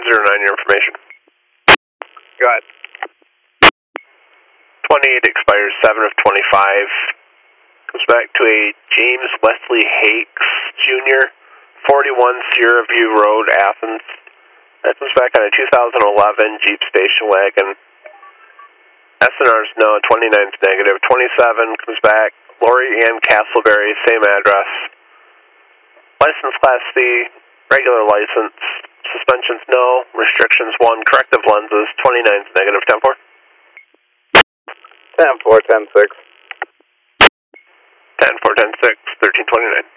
1009, your information. Go ahead. 28 expires 7 of 25. Comes back to a James Wesley Hakes Jr., 41 Sierra View Road, Athens. That comes back on a 2011 Jeep station wagon. SNR's no, 29's negative. 27 comes back, Lori Ann Castleberry, same address. License Class C, regular license. Suspensions no, restrictions 1, corrective lenses, 29's negative. 10-4. 10-4, 10-6. 10-4, 10-6, 1329.